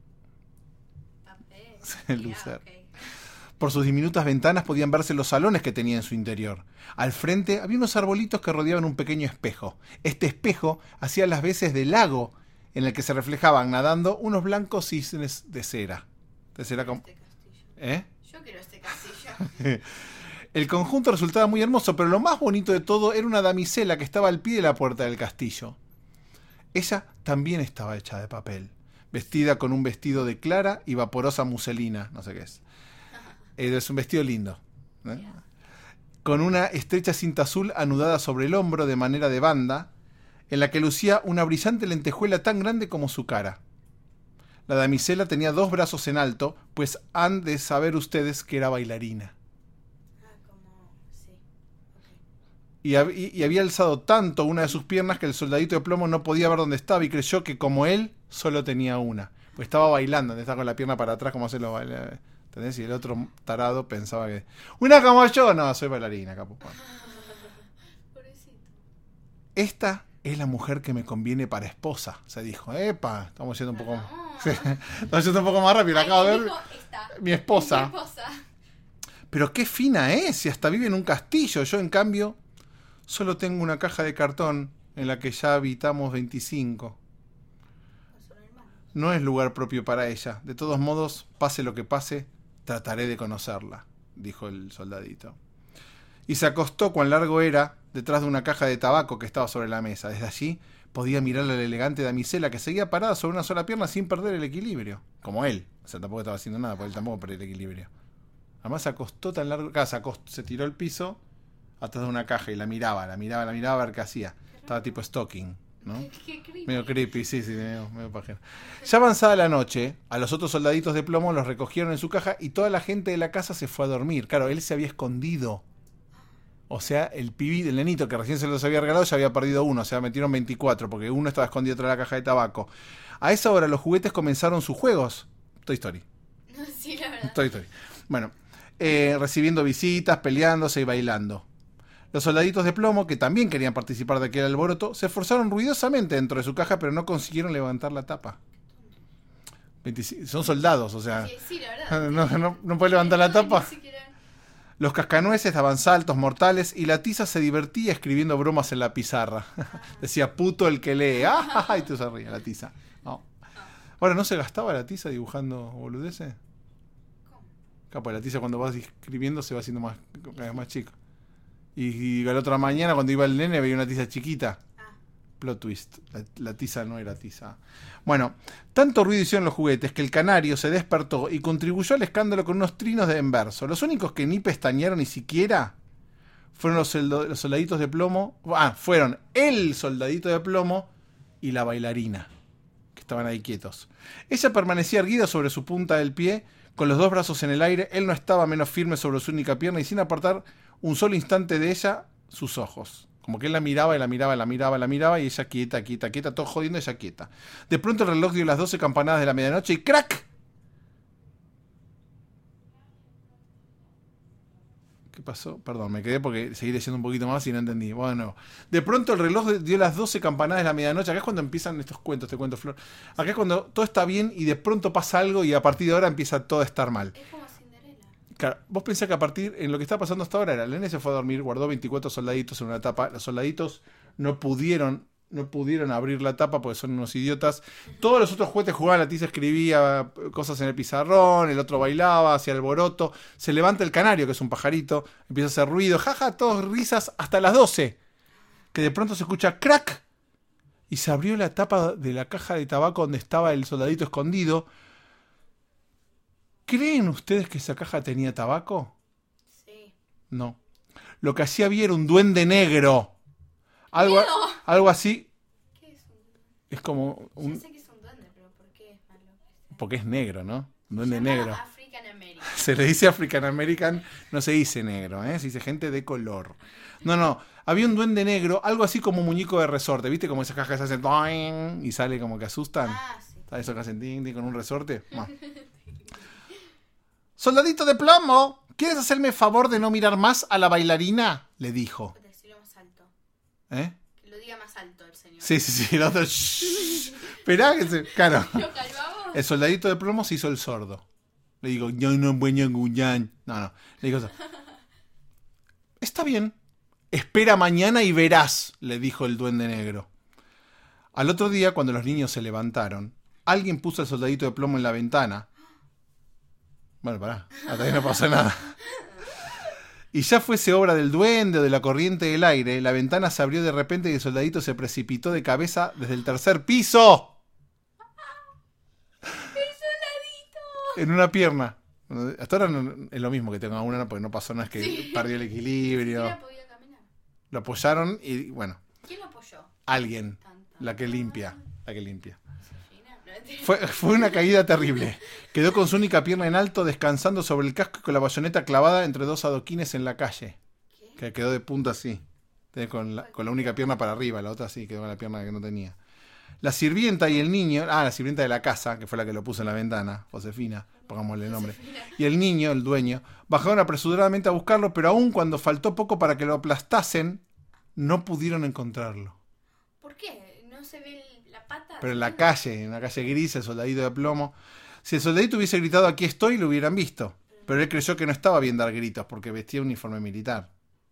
Papel. El Ya, loser. ok. Por sus diminutas ventanas podían verse los salones que tenía en su interior. Al frente había unos arbolitos que rodeaban un pequeño espejo. Este espejo hacía las veces de lago en el que se reflejaban nadando unos blancos cisnes de cera. De cera com- Este castillo. ¿Eh? Yo quiero este castillo. El conjunto resultaba muy hermoso, pero lo más bonito de todo era una damisela que estaba al pie de la puerta del castillo. Ella también estaba hecha de papel, vestida con un vestido de clara y vaporosa muselina, no sé qué es. Eh, Es un vestido lindo, ¿eh? Con una estrecha cinta azul anudada sobre el hombro de manera de banda, en la que lucía una brillante lentejuela tan grande como su cara. La damisela tenía dos brazos en alto, pues han de saber ustedes que era bailarina. Ah, como... Sí. Ok. Y, hab- y- y había alzado tanto una de sus piernas que el soldadito de plomo no podía ver dónde estaba y creyó que como él solo tenía una. Pues estaba bailando, estaba con la pierna para atrás como hace los bailarines. ¿Entendés? Y el otro tarado pensaba que... ¡Una como yo! No, soy bailarina, capo. Pobrecito. Esta es la mujer que me conviene para esposa, se dijo. ¡Epa! Estamos yendo un poco... No. Sí, estamos yendo un poco más rápido, la Ay, acabo de me ver. dijo esta. Mi esposa. Mi esposa. Pero qué fina es, si hasta vive en un castillo. Yo, en cambio, solo tengo una caja de cartón en la que ya habitamos veinticinco. Son hermanos. No es lugar propio para ella. De todos modos, pase lo que pase, trataré de conocerla, dijo el soldadito. Y se acostó cuán largo era detrás de una caja de tabaco que estaba sobre la mesa. Desde allí podía mirar a la elegante damisela que seguía parada sobre una sola pierna sin perder el equilibrio. Como él. O sea, tampoco estaba haciendo nada, porque él tampoco perdió el equilibrio. Además se acostó tan largo... Claro, se, acostó, se tiró al piso atrás de una caja y la miraba, la miraba, la miraba a ver qué hacía. Estaba tipo stalking, ¿no? Qué, qué creepy. Medio creepy, sí, sí, medio, medio pajero. Ya avanzada la noche, a los otros soldaditos de plomo los recogieron en su caja y toda la gente de la casa se fue a dormir. Claro, él se había escondido. O sea, el pibito, el nenito que recién se los había regalado ya había perdido uno, o sea, metieron veinticuatro, porque uno estaba escondido atrás de la caja de tabaco. A esa hora los juguetes comenzaron sus juegos. Toy Story. No, sí, la verdad. Toy Story. Bueno, eh, recibiendo visitas, peleándose y bailando. Los soldaditos de plomo, que también querían participar de aquel alboroto, se esforzaron ruidosamente dentro de su caja, pero no consiguieron levantar la tapa. veinticinco, son soldados, o sea, Sí, sí, la verdad. no, no, no puede levantar la Ni tapa. siquiera- Los cascanueces daban saltos mortales y la tiza se divertía escribiendo bromas en la pizarra. Decía, puto el que lee. ¡Ah! Y tú se ría la tiza. No. Ahora, ¿no se gastaba la tiza dibujando boludeces? ¿Cómo? Capaz, la tiza cuando vas escribiendo se va haciendo más, cada vez más chico. Y, y la otra mañana cuando iba el nene veía una tiza chiquita. Ah, Plot twist. La, la tiza no era tiza. Bueno, tanto ruido hicieron los juguetes que el canario se despertó y contribuyó al escándalo con unos trinos de en verso. Los únicos que ni pestañearon ni siquiera fueron los, soldo- los soldaditos de plomo. Ah, fueron el soldadito de plomo y la bailarina, que estaban ahí quietos. Ella permanecía erguida sobre su punta del pie, con los dos brazos en el aire. Él no estaba menos firme sobre su única pierna y sin apartar un solo instante de ella sus ojos. Como que él la miraba y la miraba, la miraba, la miraba y ella quieta, quieta, quieta, todo jodiendo, ella quieta. De pronto el reloj dio las doce campanadas de la medianoche y ¡crack! ¿Qué pasó? Perdón, me quedé porque seguí leyendo un poquito más y no entendí. Bueno, de pronto el reloj dio las doce campanadas de la medianoche. Acá es cuando empiezan estos cuentos, te cuento, Flor. Acá es cuando todo está bien y de pronto pasa algo y a partir de ahora empieza todo a estar mal. es como Cinderella. Claro, vos pensás que a partir, en lo que está pasando hasta ahora, era, el nene se fue a dormir, guardó veinticuatro soldaditos en una tapa, los soldaditos no pudieron, no pudieron abrir la tapa porque son unos idiotas. Todos los otros juguetes jugaban, la tiza escribía cosas en el pizarrón, el otro bailaba, hacía alboroto, se levanta el canario, que es un pajarito, empieza a hacer ruido, jaja, todos risas, hasta las doce, que de pronto se escucha crack, y se abrió la tapa de la caja de tabaco donde estaba el soldadito escondido. ¿Creen ustedes que esa caja tenía tabaco? Sí. No. Lo que hacía había era un duende negro. Algo, ¡Miedo! algo así. ¿Qué es un duende? Es como Yo un... sé que es un duende, pero ¿por qué es malo que sea? Porque es negro, ¿no? Un duende Se llama negro. African American. Se le dice African American, no se dice negro, ¿eh? Se dice gente de color. No, no. Había un duende negro, algo así como un muñeco de resorte. ¿Viste? Como esas cajas que hacen doing y sale como que asustan. Ah, sí. ¿Sabes eso que hacen ding, ding con un resorte? Bueno. Soldadito de plomo, ¿quieres hacerme favor de no mirar más a la bailarina? Le dijo. Decirlo más alto. ¿Eh? Que lo diga más alto el señor. Sí, sí, sí. El otro, shh. Esperá que se... Claro. ¿Lo calmamos? El soldadito de plomo se hizo el sordo. Le digo, yo no voy a Guyán. No, no. Le digo, está bien. Espera mañana y verás, le dijo el duende negro. Al otro día, cuando los niños se levantaron, alguien puso el soldadito de plomo en la ventana. Bueno, pará, hasta ahí no pasó nada. Y ya fuese obra del duende o de la corriente del aire, la ventana se abrió de repente y el soldadito se precipitó de cabeza desde el tercer piso. ¡El soldadito! En una pierna. Hasta ahora no- es lo mismo que tenga una, porque no pasó nada, es que Sí. perdió el equilibrio. Siquiera podía caminar. Lo apoyaron y, bueno, ¿Quién lo apoyó? alguien, Tan, tan. la que limpia, la que limpia. Sofina, no entiendo. Fue, fue una caída terrible. Quedó con su única pierna en alto, descansando sobre el casco y con la bayoneta clavada entre dos adoquines en la calle. ¿Qué? Que quedó de punta así. Con la, con la única pierna para arriba, la otra sí, quedó con la pierna que no tenía. La sirvienta y el niño, ah, la sirvienta de la casa, que fue la que lo puso en la ventana, Josefina, pongámosle el nombre. Y el niño, el dueño, bajaron apresuradamente a buscarlo, pero aún cuando faltó poco para que lo aplastasen, no pudieron encontrarlo. ¿Por qué? ¿No se ve el- la pata? Pero en la calle, en la calle gris, el soldadito de plomo. Si el soldadito hubiese gritado aquí estoy, lo hubieran visto. Pero él creyó que no estaba bien dar gritos porque vestía uniforme militar.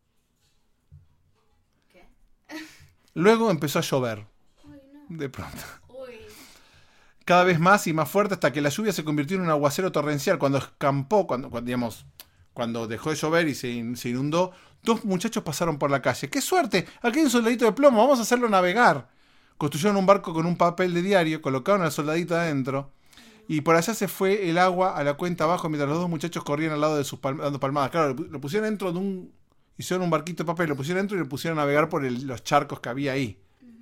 ¿Qué? Luego empezó a llover, Uy, no. de pronto. Uy. Cada vez más y más fuerte hasta que la lluvia se convirtió en un aguacero torrencial. Cuando escampó, cuando, cuando, digamos, cuando dejó de llover y se, in- se inundó, dos muchachos pasaron por la calle. ¡Qué suerte! Aquí hay un soldadito de plomo, vamos a hacerlo navegar. Construyeron un barco con un papel de diario, colocaron al soldadito adentro y por allá se fue el agua a la cuenta abajo mientras los dos muchachos corrían al lado de sus palm- dando palmadas. Claro, lo, lo pusieron dentro de un... Hicieron un barquito de papel, lo pusieron dentro y lo pusieron a navegar por el- los charcos que había ahí.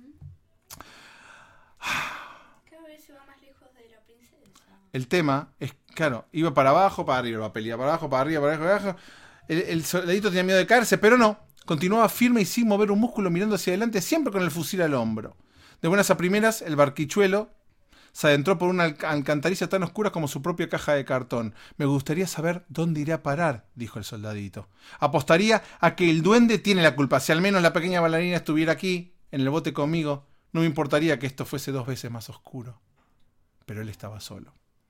Cada vez se va más lejos de la princesa. El tema es, claro, iba para abajo, para arriba, el papel iba para abajo, para arriba, para abajo, para abajo. El, el soldadito tenía miedo de caerse, pero no. Continuaba firme y sin mover un músculo mirando hacia adelante, siempre con el fusil al hombro. De buenas a primeras, el barquichuelo se adentró por una alca- alcantarilla tan oscura como su propia caja de cartón. Me gustaría saber dónde iré a parar, dijo el soldadito. Apostaría a que el duende tiene la culpa. Si al menos la pequeña bailarina estuviera aquí, en el bote conmigo, no me importaría que esto fuese dos veces más oscuro. Pero él estaba solo.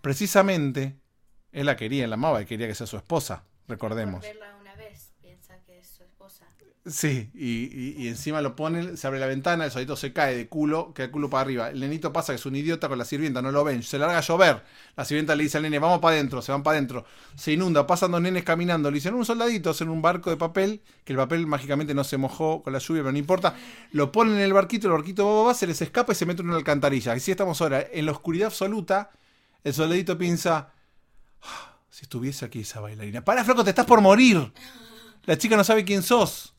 Precisamente, él la quería, él la amaba, y quería que sea su esposa, recordemos. Por verla una vez, piensa que es su esposa. Sí, y, y, y encima lo ponen, se abre la ventana, el soldadito se cae de culo, queda el culo para arriba. El nenito pasa que es un idiota con la sirvienta, no lo ven, se larga a llover. La sirvienta le dice al nene, vamos para adentro, se van para adentro. Se inunda, pasan dos nenes caminando, le dicen, un soldadito en un barco de papel, que el papel mágicamente no se mojó con la lluvia, pero no importa. Lo ponen en el barquito, el barquito va, va, va, se les escapa y se mete en una alcantarilla. Así estamos ahora, en la oscuridad absoluta, el soldadito piensa, "Ah, si estuviese aquí esa bailarina. Para, flaco, te estás por morir. La chica no sabe quién sos.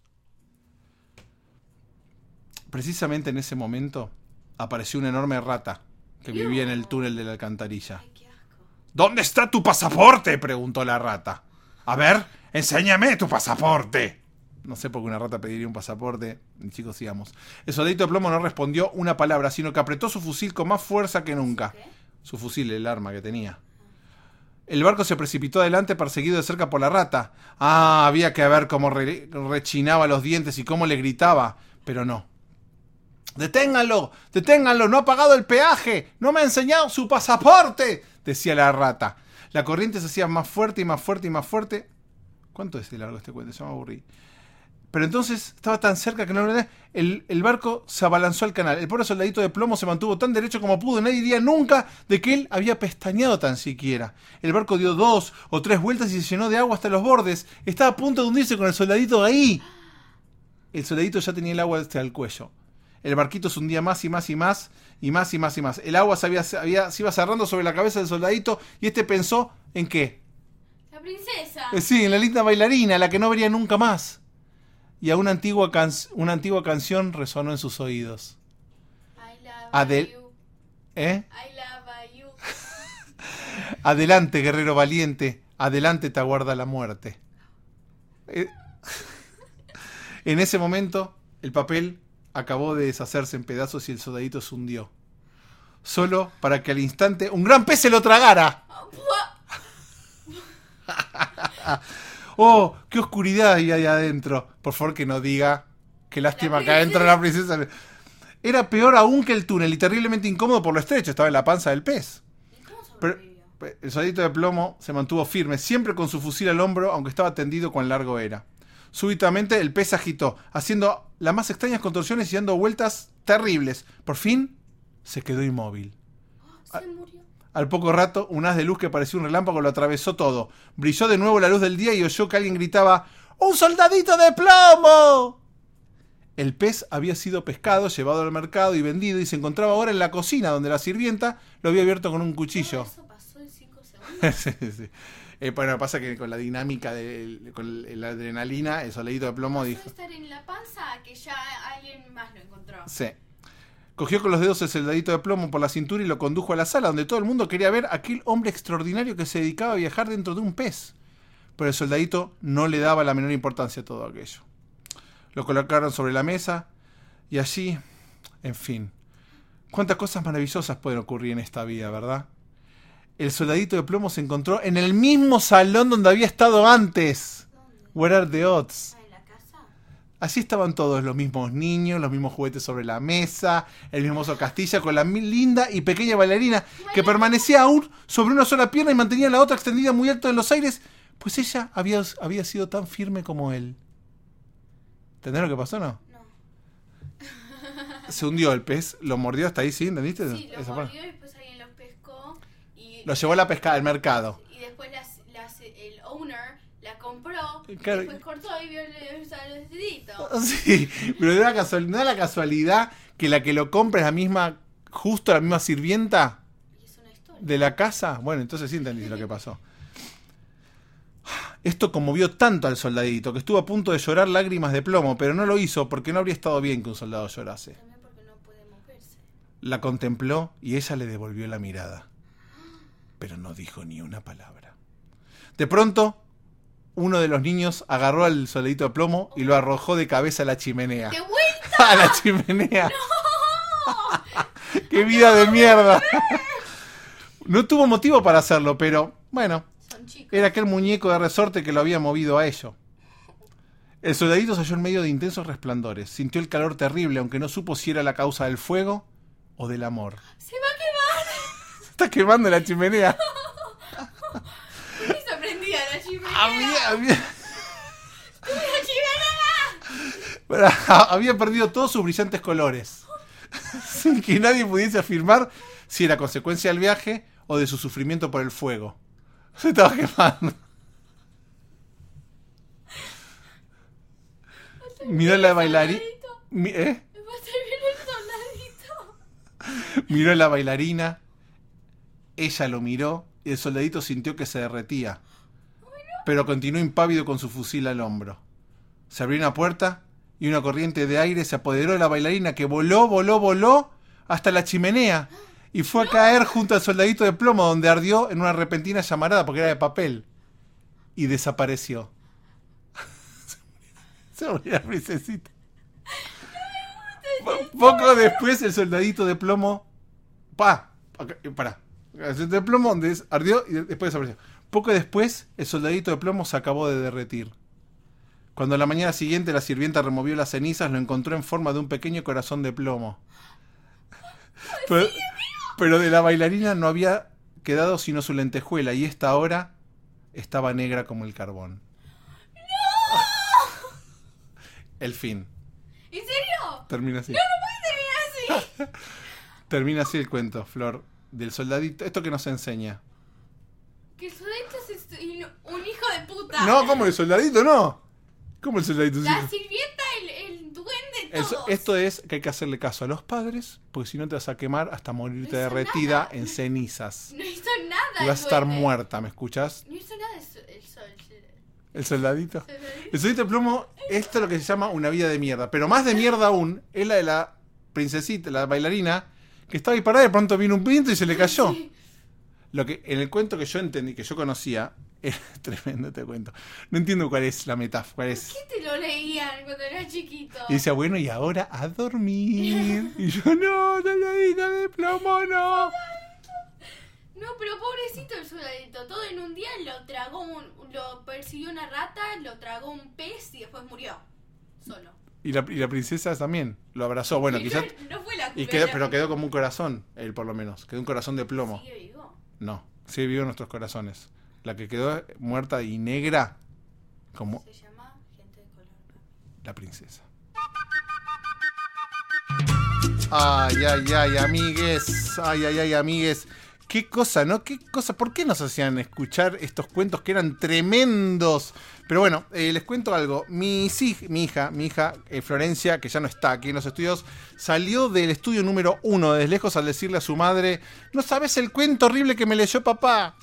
Precisamente en ese momento apareció una enorme rata que vivía en el túnel de la alcantarilla. Ay, qué asco. ¿Dónde está tu pasaporte?, preguntó la rata. A ver, enséñame tu pasaporte. No sé por qué una rata pediría un pasaporte. Chicos, sigamos. El soldadito de plomo no respondió una palabra, sino que apretó su fusil con más fuerza que nunca. ¿Qué? Su fusil, el arma que tenía. El barco se precipitó adelante, perseguido de cerca por la rata. Ah, había que ver cómo re- rechinaba los dientes y cómo le gritaba, pero no. ¡Deténganlo! ¡Deténganlo! ¡No ha pagado el peaje! ¡No me ha enseñado su pasaporte!, decía la rata. La corriente se hacía más fuerte y más fuerte y más fuerte. ¿Cuánto es de largo este cuento? Ya me aburrí. Pero entonces estaba tan cerca que no lo... El, el barco se abalanzó al canal. El pobre soldadito de plomo se mantuvo tan derecho como pudo. Nadie diría nunca de que él había pestañeado tan siquiera. El barco dio dos o tres vueltas y se llenó de agua hasta los bordes. Estaba a punto de hundirse con el soldadito ahí. El soldadito ya tenía el agua hasta el cuello. El barquito se hundía más y más y más, y más y más y más. El agua se, había, había, se iba cerrando sobre la cabeza del soldadito, y este pensó ¿en qué? La princesa. Eh, sí, en la linda bailarina, la que no vería nunca más. Y a una antigua, can una antigua canción resonó en sus oídos. I love Adel you. ¿Eh? I love you. Adelante, guerrero valiente, adelante te aguarda la muerte. Eh, en ese momento, el papel acabó de deshacerse en pedazos y el soldadito se hundió. Solo para que al instante un gran pez se lo tragara. ¡Oh, qué oscuridad hay ahí adentro! Por favor, que no diga, qué lástima acá adentro la princesa. Era peor aún que el túnel y terriblemente incómodo por lo estrecho. Estaba en la panza del pez. ¿Y cómo Pero sobrevivió? el soldadito de plomo se mantuvo firme, siempre con su fusil al hombro, aunque estaba tendido cuán largo era. Súbitamente el pez se agitó, haciendo las más extrañas contorsiones y dando vueltas terribles. Por fin, se quedó inmóvil. Se murió. Al poco rato, un haz de luz que parecía un relámpago lo atravesó todo. Brilló de nuevo la luz del día y oyó que alguien gritaba ¡Un soldadito de plomo! El pez había sido pescado, llevado al mercado y vendido, y se encontraba ahora en la cocina, donde la sirvienta lo había abierto con un cuchillo. ¿Eso pasó en cinco segundos? sí, sí. Eh, bueno, pasa que con la dinámica, de, con la adrenalina, el soldadito de plomo Pasó dijo... de estar en la panza a que ya alguien más lo encontró. Sí. Cogió con los dedos el soldadito de plomo por la cintura y lo condujo a la sala, donde todo el mundo quería ver a aquel hombre extraordinario que se dedicaba a viajar dentro de un pez. Pero el soldadito no le daba la menor importancia a todo aquello. Lo colocaron sobre la mesa y allí, en fin, cuántas cosas maravillosas pueden ocurrir en esta vida, ¿verdad? El soldadito de plomo se encontró en el mismo salón donde había estado antes. ¿Dónde? What are the odds? ¿En la casa? Así estaban todos, los mismos niños, los mismos juguetes sobre la mesa, el mismo oso Castilla con la linda y pequeña bailarina que permanecía aún sobre una sola pierna y mantenía la otra extendida muy alto en los aires, pues ella había, había sido tan firme como él. ¿Entendés lo que pasó, no? No. Se hundió el pez, lo mordió hasta ahí, ¿sí? ¿Entendiste? Sí, lo Esa parte. mordió y después alguien los pescó. Y Lo llevó a la pesca al mercado. Y después las, las, el owner la compró. Claro. Y después cortó y vio el, el, el dedito. Sí, pero no da casual- no da la casualidad que la que lo compra es la misma, justo la misma sirvienta Y es una historia. de la casa. Bueno, entonces sí entendí lo que pasó. Esto conmovió tanto al soldadito que estuvo a punto de llorar lágrimas de plomo, pero no lo hizo porque no habría estado bien que un soldado llorase. También porque no puede moverse. La contempló y ella le devolvió la mirada, pero no dijo ni una palabra. De pronto, uno de los niños agarró al soldadito de plomo y lo arrojó de cabeza a la chimenea. ¡De vuelta! ¡A la chimenea! ¡Qué vida de mierda! No tuvo motivo para hacerlo, pero bueno, Son chicos. era aquel muñeco de resorte que lo había movido a ello. El soldadito se halló en medio de intensos resplandores. Sintió el calor terrible, aunque no supo si era la causa del fuego o del amor. ¡Se va a quemar! Se está quemando la chimenea. había, había, había perdido todos sus brillantes colores. Sin que nadie pudiese afirmar si era consecuencia del viaje o de su sufrimiento por el fuego. Se estaba quemando. Miró la bailarina. Mi, ¿eh? Miró la bailarina. Ella lo miró y el soldadito sintió que se derretía. Pero continuó impávido con su fusil al hombro. Se abrió una puerta y una corriente de aire se apoderó de la bailarina, que voló, voló, voló hasta la chimenea y fue a caer junto al soldadito de plomo, donde ardió en una repentina llamarada porque era de papel y desapareció. Se murió la princesita. Poco después el soldadito de plomo pa, para el soldadito de plomo donde ardió y después desapareció. Poco después el soldadito de plomo se acabó de derretir. Cuando a la mañana siguiente la sirvienta removió las cenizas, lo encontró en forma de un pequeño corazón de plomo. Pero, pero de la bailarina no había quedado sino su lentejuela, y esta ahora estaba negra como el carbón. ¡No! El fin. ¿En serio? Termina así. No, no puede terminar así. Termina así el cuento, Flor, del soldadito. ¿Esto qué nos enseña? Que el soldadito es un hijo de puta. No, ¿cómo el soldadito? No. ¿Cómo el soldadito? La sirvienta, el, el duende, Eso, todos. esto es que hay que hacerle caso a los padres, porque si no te vas a quemar hasta morirte No hizo derretida nada. en cenizas. No hizo nada. Y vas a el estar duende. muerta, ¿me escuchas? No hizo nada el sol. El sol. El soldadito. El soldadito. El soldadito de plomo, esto es lo que se llama una vida de mierda. Pero más de mierda aún es la de la princesita, la bailarina, que estaba ahí parada y de pronto vino un viento y se le cayó. Sí. Lo que en el cuento que yo entendí, que yo conocía, es tremendo este cuento. No entiendo cuál es la metáfora, cuál es. ¿Qué te lo leían cuando eras chiquito? Y decía, bueno, y ahora a dormir. Y yo, no, soldadito de plomo, no. No, pero pobrecito el soldadito. Todo en un día lo tragó un, lo persiguió una rata, lo tragó un pez y después murió. Solo. Y la, y la princesa también lo abrazó. Bueno, Y quizás. no, no fue la Y quedó, la- pero quedó como un corazón, él por lo menos. Quedó un corazón de plomo. ¿Sigue vivo? No, sí vivió en nuestros corazones. La que quedó muerta y negra, como Se llama gente de color. la princesa. Ay, ay, ay, amigues. Ay, ay, ay, amigues. Qué cosa, ¿no? Qué cosa. ¿Por qué nos hacían escuchar estos cuentos que eran tremendos? Pero bueno, eh, les cuento algo. Mi, sí, mi hija, mi hija eh, Florencia, que ya no está aquí en los estudios, salió del estudio número uno desde lejos al decirle a su madre: ¿no sabes el cuento horrible que me leyó papá?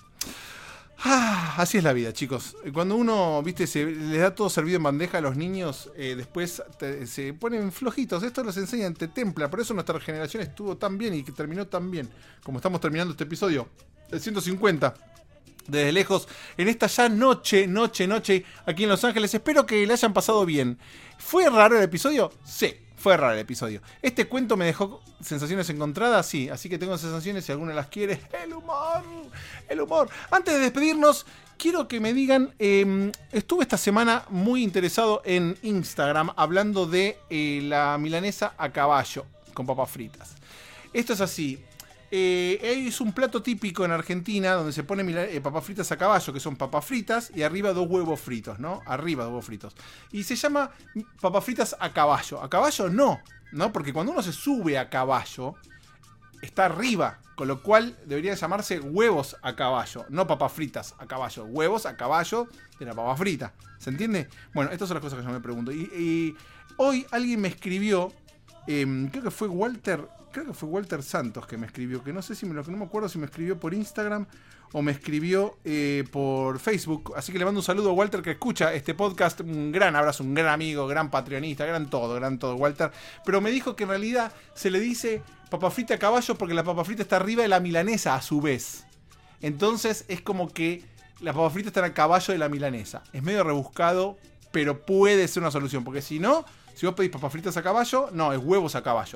Ah, así es la vida, chicos. Cuando uno, viste, se les da todo servido en bandeja a los niños, eh, después te, se ponen flojitos. Esto los enseñan, te templa. Por eso nuestra generación estuvo tan bien y que terminó tan bien, como estamos terminando este episodio, el ciento cincuenta. Desde lejos, en esta ya noche, noche, noche, aquí en Los Ángeles. Espero que le hayan pasado bien. ¿Fue raro el episodio? Sí, fue raro el episodio. ¿Este cuento me dejó sensaciones encontradas? Sí, así que tengo sensaciones, si alguna las quiere. El humor, el humor. Antes de despedirnos, quiero que me digan, eh, estuve esta semana muy interesado en Instagram hablando de eh, la milanesa a caballo con papas fritas. Esto es así. Eh, es un plato típico en Argentina donde se pone mila- eh, papas fritas a caballo, que son papas fritas y arriba dos huevos fritos, ¿no? Arriba dos huevos fritos. Y se llama papas fritas a caballo. A caballo no, ¿no? Porque cuando uno se sube a caballo, está arriba, con lo cual debería llamarse huevos a caballo, no papas fritas a caballo. Huevos a caballo de la papa frita. ¿Se entiende? Bueno, estas son las cosas que yo me pregunto. Y, y hoy alguien me escribió, eh, creo que fue Walter... Creo que fue Walter Santos que me escribió, que no sé si me lo no me acuerdo si me escribió por Instagram o me escribió eh, por Facebook. Así que le mando un saludo a Walter, que escucha este podcast. Un gran abrazo, un gran amigo, gran patreonista, gran todo, gran todo, Walter. Pero me dijo que en realidad se le dice papa frita a caballo porque la papa frita está arriba de la milanesa a su vez. Entonces es como que la papa frita está a caballo de la milanesa. Es medio rebuscado, pero puede ser una solución. Porque si no, si vos pedís papas fritas a caballo, no, es huevos a caballo.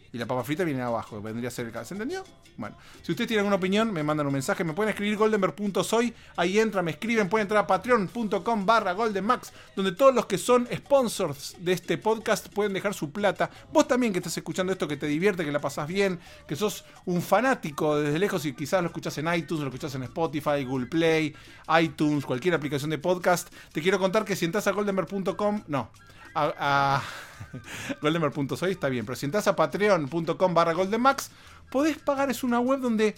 Y la papa frita viene abajo, vendría a ser el caso. ¿Se entendió? Bueno, si ustedes tienen alguna opinión, me mandan un mensaje. Me pueden escribir goldenberg punto soy. Ahí entran, me escriben. Pueden entrar a patreon punto com barra goldenmax, donde todos los que son sponsors de este podcast pueden dejar su plata. Vos también que estás escuchando esto, que te divierte, que la pasás bien, que sos un fanático desde lejos y quizás lo escuchás en iTunes, lo escuchás en Spotify, Google Play, iTunes, cualquier aplicación de podcast. Te quiero contar que si entras a goldenberg punto com, no. A, a goldenberg punto soy está bien, pero si entras a patreon punto com barra goldenmax, podés pagar. Es una web donde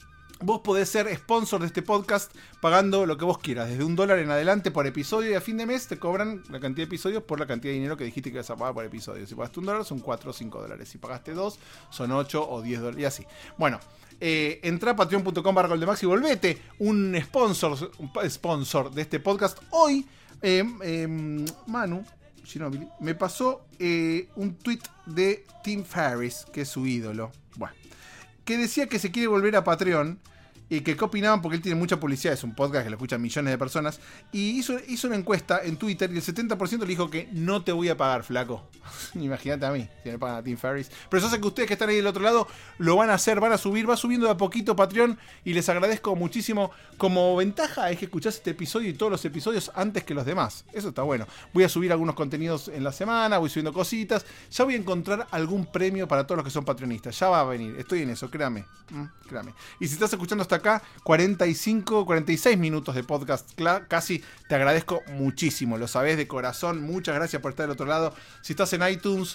vos podés ser sponsor de este podcast pagando lo que vos quieras, desde un dólar en adelante por episodio, y a fin de mes te cobran la cantidad de episodios por la cantidad de dinero que dijiste que ibas a pagar por episodio. Si pagaste un dólar son cuatro o cinco dólares, si pagaste dos son ocho o diez dólares y así. Bueno, eh, entra a patreon punto com barra goldenmax y volvete un sponsor, un sponsor de este podcast. Hoy eh, eh, Manu Ginóbili me pasó eh, un tweet de Tim Ferriss, que es su ídolo, bueno, que decía que se quiere volver a Patreon y que qué opinaban, porque él tiene mucha publicidad, es un podcast que lo escuchan millones de personas, y hizo, hizo una encuesta en Twitter y el setenta por ciento le dijo que no te voy a pagar, flaco. Imagínate a mí, si me pagan a Tim Ferriss. Pero eso hace que ustedes que están ahí del otro lado lo van a hacer, van a subir, va subiendo de a poquito Patreon, y les agradezco muchísimo. Como ventaja es que escuchás este episodio y todos los episodios antes que los demás. Eso está bueno. Voy a subir algunos contenidos en la semana, voy subiendo cositas. Ya voy a encontrar algún premio para todos los que son patronistas. Ya va a venir, estoy en eso, créame. Mm, créame. Y si estás escuchando hasta acá, cuarenta y cinco, cuarenta y seis minutos de podcast casi, te agradezco muchísimo, lo sabés de corazón. Muchas gracias por estar del otro lado. Si estás en iTunes,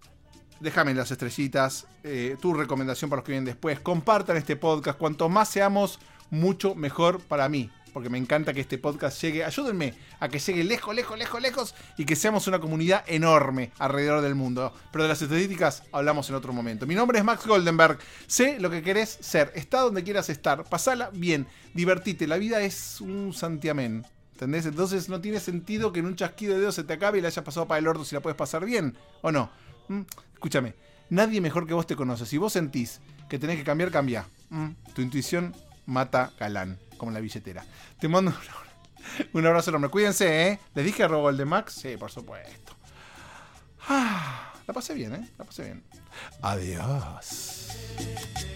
déjame las estrellitas, eh, tu recomendación para los que vienen después. Compartan este podcast, cuanto más seamos, mucho mejor para mí, porque me encanta que este podcast llegue. Ayúdenme a que llegue lejos, lejos, lejos, lejos, y que seamos una comunidad enorme alrededor del mundo. Pero de las estadísticas hablamos en otro momento. Mi nombre es Max Goldenberg. Sé lo que querés ser. Está donde quieras estar. Pasala bien. Divertite. La vida es un santiamén. ¿Entendés? Entonces no tiene sentido que en un chasquido de dedos se te acabe y la hayas pasado para el orto si la puedes pasar bien. ¿O no? ¿Mm? Escúchame. Nadie mejor que vos te conoce. Si vos sentís que tenés que cambiar, cambia. ¿Mm? Tu intuición mata galán, como en la billetera. Te mando un abrazo enorme. Cuídense, ¿eh? ¿Les dije arroba el de Max? Sí, por supuesto. Ah, la pasé bien, ¿eh? La pasé bien. Adiós.